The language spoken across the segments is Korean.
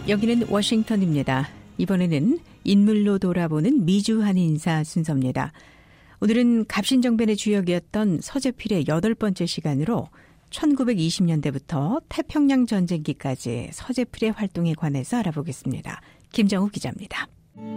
여기는 워싱턴입니다. 이번에는 인물로 돌아보는 미주한 인사 순서입니다. 오늘은 갑신정변의 주역이었던 서재필의 8번째 시간으로 1920년대부터 태평양 전쟁기까지 서재필의 활동에 관해서 알아보겠습니다. 김정우 기자입니다.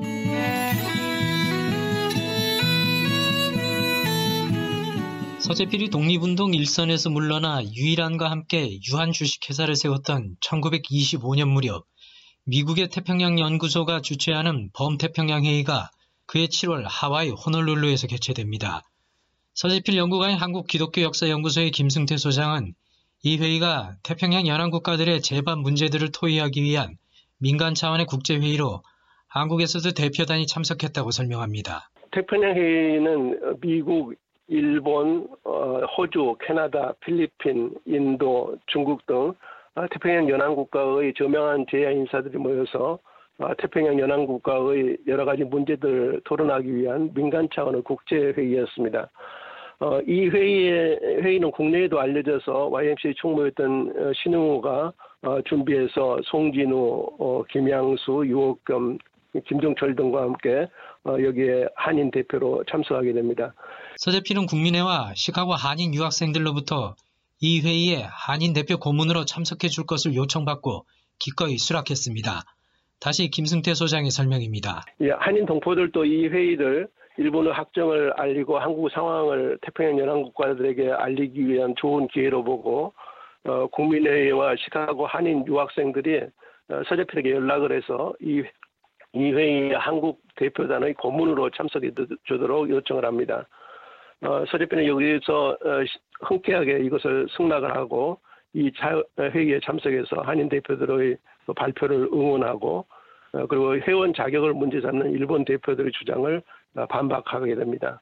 서재필이 독립운동 일선에서 물러나 유일한과 함께 유한 주식회사를 세웠던 1925년 무렵 미국의 태평양연구소가 주최하는 범태평양회의가 그해 7월 하와이 호놀룰루에서 개최됩니다. 서재필 연구가인 한국기독교역사연구소의 김승태 소장은 이 회의가 태평양 연안 국가들의 제반 문제들을 토의하기 위한 민간 차원의 국제회의로 한국에서도 대표단이 참석했다고 설명합니다. 태평양회의는 미국, 일본, 호주, 캐나다, 필리핀, 인도, 중국 등 태평양 연안국가의 저명한 제야 인사들이 모여서 태평양 연안국가의 여러 가지 문제들을 토론하기 위한 민간 차원의 국제회의였습니다. 이 회의는 국내에도 알려져서 YMCA 총무였던 신흥호가 준비해서 송진우, 김양수, 유옥겸, 김종철 등과 함께 여기에 한인 대표로 참석하게 됩니다. 서재필은 국민회와 시카고 한인 유학생들로부터 이 회의에 한인 대표 고문으로 참석해 줄 것을 요청받고 기꺼이 수락했습니다. 다시 김승태 소장의 설명입니다. 예, 한인 동포들도 이 회의를 일본의 확정을 알리고 한국 상황을 태평양 연안국가들에게 알리기 위한 좋은 기회로 보고 국민회의와 시카고 한인 유학생들이 서재필에게 연락을 해서 이 회의에 한국 대표단의 고문으로 참석해 주도록 요청을 합니다. 서재필은 여기서 흔쾌하게 이것을 승낙을 하고 이 회의에 참석해서 한인 대표들의 발표를 응원하고 그리고 회원 자격을 문제 삼는 일본 대표들의 주장을 반박하게 됩니다.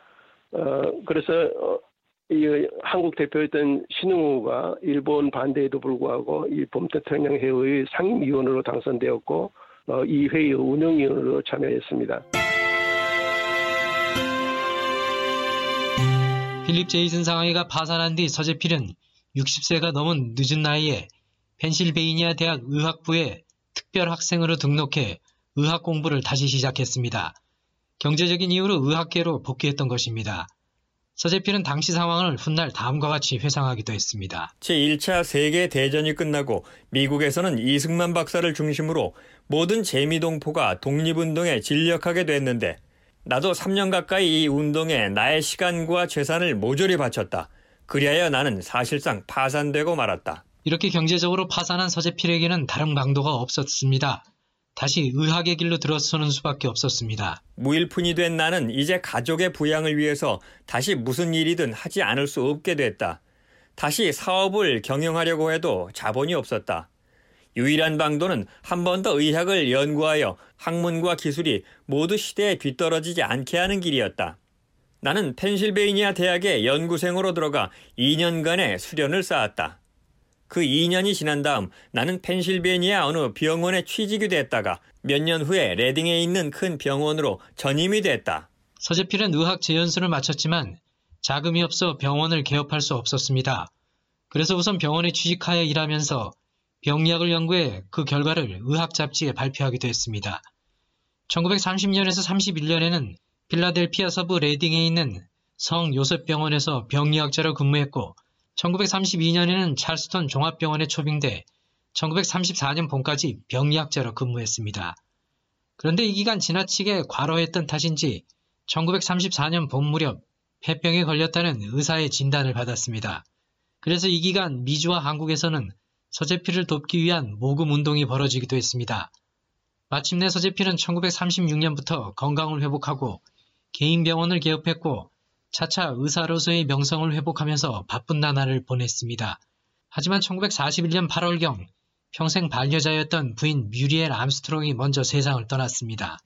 그래서 이 한국 대표였던 신흥우가 일본 반대에도 불구하고 이 범태평양 회의의 상임위원으로 당선되었고 이 회의의 운영위원으로 참여했습니다. 필립 제이슨 상하이가 파산한 뒤 서재필은 60세가 넘은 늦은 나이에 펜실베이니아 대학 의학부에 특별 학생으로 등록해 의학 공부를 다시 시작했습니다. 경제적인 이유로 의학계로 복귀했던 것입니다. 서재필은 당시 상황을 훗날 다음과 같이 회상하기도 했습니다. 제1차 세계대전이 끝나고 미국에서는 이승만 박사를 중심으로 모든 재미동포가 독립운동에 진력하게 됐는데 나도 3년 가까이 이 운동에 나의 시간과 재산을 모조리 바쳤다. 그리하여 나는 사실상 파산되고 말았다. 이렇게 경제적으로 파산한 서재필에게는 다른 방도가 없었습니다. 다시 의학의 길로 들어서는 수밖에 없었습니다. 무일푼이 된 나는 이제 가족의 부양을 위해서 다시 무슨 일이든 하지 않을 수 없게 됐다. 다시 사업을 경영하려고 해도 자본이 없었다. 유일한 방도는 한 번 더 의학을 연구하여 학문과 기술이 모두 시대에 뒤떨어지지 않게 하는 길이었다. 나는 펜실베이니아 대학의 연구생으로 들어가 2년간의 수련을 쌓았다. 그 2년이 지난 다음 나는 펜실베이니아 어느 병원에 취직이 됐다가 몇 년 후에 레딩에 있는 큰 병원으로 전임이 됐다. 서재필은 의학 재연수를 마쳤지만 자금이 없어 병원을 개업할 수 없었습니다. 그래서 우선 병원에 취직하여 일하면서 병리학을 연구해 그 결과를 의학 잡지에 발표하기도 했습니다. 1930년에서 31년에는 필라델피아 서부 레딩에 있는 성 요셉병원에서 병리학자로 근무했고 1932년에는 찰스턴 종합병원에 초빙돼 1934년 봄까지 병리학자로 근무했습니다. 그런데 이 기간 지나치게 과로했던 탓인지 1934년 봄 무렵 폐병에 걸렸다는 의사의 진단을 받았습니다. 그래서 이 기간 미주와 한국에서는 서재필을 돕기 위한 모금 운동이 벌어지기도 했습니다. 마침내 서재필은 1936년부터 건강을 회복하고 개인 병원을 개업했고 차차 의사로서의 명성을 회복하면서 바쁜 나날을 보냈습니다. 하지만 1941년 8월경 평생 반려자였던 부인 뮤리엘 암스트롱이 먼저 세상을 떠났습니다.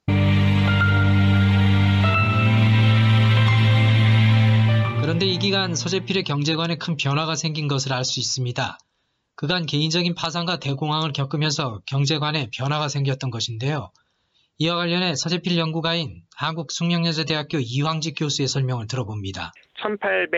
그런데 이 기간 서재필의 경제관에 큰 변화가 생긴 것을 알 수 있습니다. 그간 개인적인 파산과 대공황을 겪으면서 경제관에 변화가 생겼던 것인데요. 이와 관련해 서재필 연구가인 한국숙명여자대학교 이황직 교수의 설명을 들어봅니다.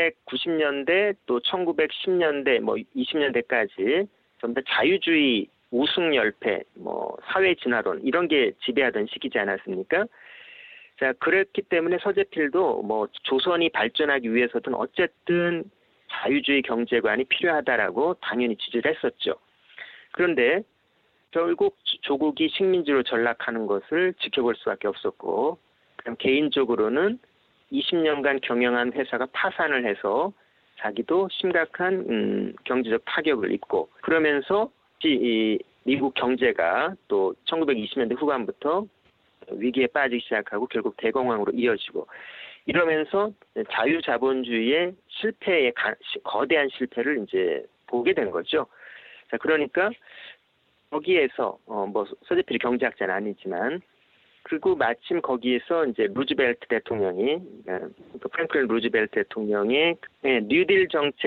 1890년대 또 1910년대 20년대까지 전부 다 자유주의 우승열패, 사회 진화론 이런 게 지배하던 시기지 않았습니까? 자, 그렇기 때문에 서재필도 조선이 발전하기 위해서든 어쨌든 자유주의 경제관이 필요하다라고 당연히 지지를 했었죠. 그런데 결국 조국이 식민지로 전락하는 것을 지켜볼 수밖에 없었고, 그럼 개인적으로는 20년간 경영한 회사가 파산을 해서 자기도 심각한 경제적 타격을 입고, 그러면서 이 미국 경제가 또 1920년대 후반부터 위기에 빠지기 시작하고 결국 대공황으로 이어지고, 이러면서 자유자본주의의 실패의 거대한 실패를 이제 보게 된 거죠. 자, 그러니까 거기에서 서재필이 경제학자는 아니지만, 그리고 마침 거기에서 이제 루즈벨트 대통령이 프랭클린 루즈벨트 대통령의 뉴딜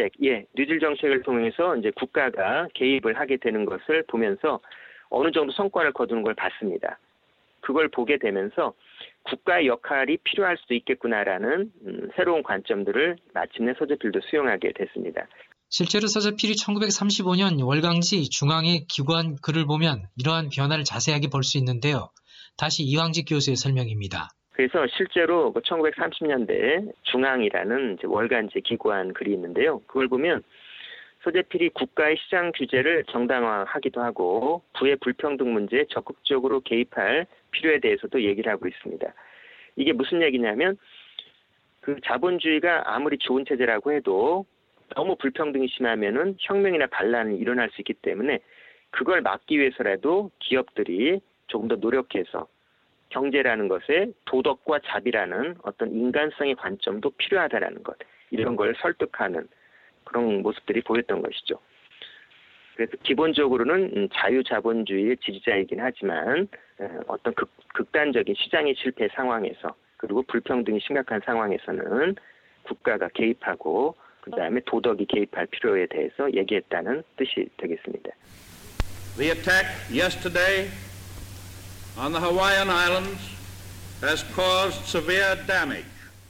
정책을 통해서 이제 국가가 개입을 하게 되는 것을 보면서 어느 정도 성과를 거두는 걸 봤습니다. 그걸 보게 되면서 국가의 역할이 필요할 수도 있겠구나라는 새로운 관점들을 마침내 서재필도 수용하게 됐습니다. 실제로 서재필이 1935년 월강지 중앙에 기고한 글을 보면 이러한 변화를 자세하게 볼 수 있는데요. 다시 이황직 교수의 설명입니다. 그래서 실제로 1930년대 중앙이라는 이제 월간지에 기고한 글이 있는데요. 그걸 보면 서재필이 국가의 시장 규제를 정당화하기도 하고 부의 불평등 문제에 적극적으로 개입할 필요에 대해서도 얘기를 하고 있습니다. 이게 무슨 얘기냐면 그 자본주의가 아무리 좋은 체제라고 해도 너무 불평등이 심하면은 혁명이나 반란이 일어날 수 있기 때문에 그걸 막기 위해서라도 기업들이 조금 더 노력해서 경제라는 것에 도덕과 자비라는 어떤 인간성의 관점도 필요하다라는 것, 이런 걸 설득하는 그런 모습들이 보였던 것이죠. 그래서 기본적으로는 자유자본주의의 지지자이긴 하지만 어떤 극단적인 시장의 실패 상황에서, 그리고 불평등이 심각한 상황에서는 국가가 개입하고 그다음에 도덕이 개입할 필요에 대해서 얘기했다는 뜻이 되겠습니다. The attack yesterday on the Hawaiian Islands has caused severe damage.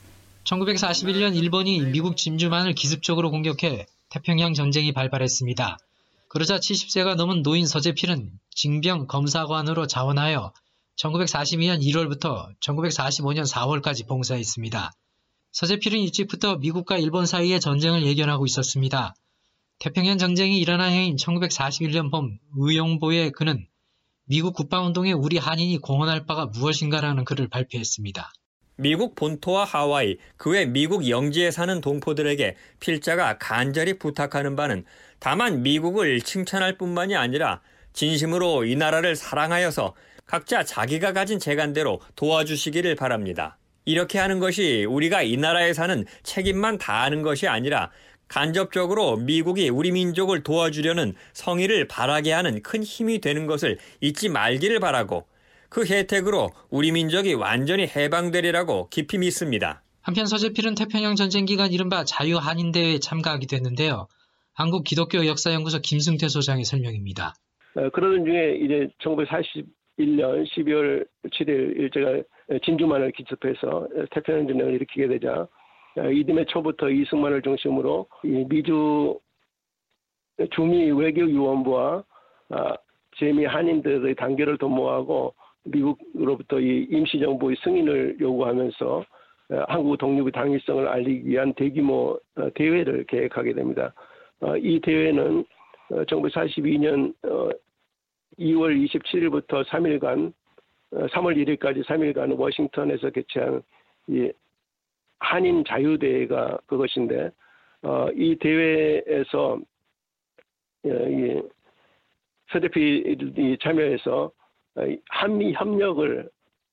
1941년 일본이 미국 진주만을 기습적으로 공격해 태평양 전쟁이 발발했습니다. 그러자 70세가 넘은 노인 서재필은 징병 검사관으로 자원하여 1942년 1월부터 1945년 4월까지 봉사했습니다. 서재필은 일찍부터 미국과 일본 사이의 전쟁을 예견하고 있었습니다. 태평양 전쟁이 일어난 해인 1941년 봄 의용보에 그는 미국 국방운동에 우리 한인이 공헌할 바가 무엇인가라는 글을 발표했습니다. 미국 본토와 하와이, 그 외 미국 영지에 사는 동포들에게 필자가 간절히 부탁하는 바는 다만 미국을 칭찬할 뿐만이 아니라 진심으로 이 나라를 사랑하여서 각자 자기가 가진 재간대로 도와주시기를 바랍니다. 이렇게 하는 것이 우리가 이 나라에 사는 책임만 다하는 것이 아니라 간접적으로 미국이 우리 민족을 도와주려는 성의를 바라게 하는 큰 힘이 되는 것을 잊지 말기를 바라고, 그 혜택으로 우리 민족이 완전히 해방되리라고 깊이 믿습니다. 한편 서재필은 태평양 전쟁 기간 이른바 자유한인대회에 참가하기도 했는데요. 한국기독교역사연구소 김승태 소장의 설명입니다. 그러던 중에 이제 1941년 12월 7일 일제가 진주만을 기습해서 태평양 전쟁을 일으키게 되자 이듬해 초부터 이승만을 중심으로 미주 주미 외교위원부와 재미 한인들의 단결을 도모하고 미국으로부터 이 임시정부의 승인을 요구하면서 한국 독립의 당위성을 알리기 위한 대규모 대회를 계획하게 됩니다. 이 대회는 1942년 2월 27일부터 3일간 3월 1일까지 3일간 워싱턴에서 개최한 이 한인 자유대회가 그것인데, 이 대회에서 이 서재필이 참여해서 한미 협력을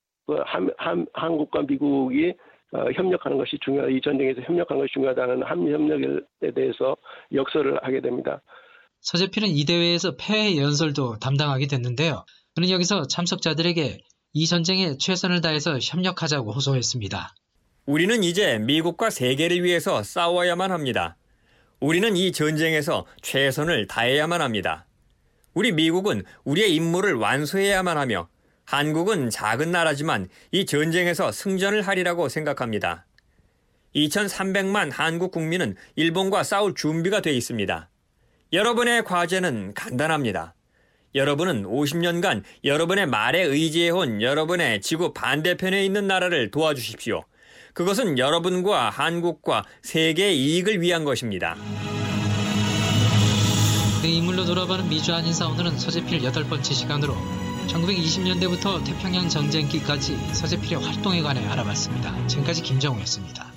한국과 미국이 협력하는 것이 중요하다. 이 전쟁에서 협력하는 것이 중요하다는 한미 협력에 대해서 역설을 하게 됩니다. 서재필은 이 대회에서 폐회 연설도 담당하게 됐는데요. 그는 여기서 참석자들에게 이 전쟁에 최선을 다해서 협력하자고 호소했습니다. 우리는 이제 미국과 세계를 위해서 싸워야만 합니다. 우리는 이 전쟁에서 최선을 다해야만 합니다. 우리 미국은 우리의 임무를 완수해야만 하며 한국은 작은 나라지만 이 전쟁에서 승전을 하리라고 생각합니다. 2,300만 한국 국민은 일본과 싸울 준비가 돼 있습니다. 여러분의 과제는 간단합니다. 여러분은 50년간 여러분의 말에 의지해온 여러분의 지구 반대편에 있는 나라를 도와주십시오. 그것은 여러분과 한국과 세계의 이익을 위한 것입니다. 인물로 돌아가는 미주 한인사 오늘은 서재필 8번째 시간으로 1920년대부터 태평양 전쟁기까지 서재필의 활동에 관해 알아봤습니다. 지금까지 김정우였습니다.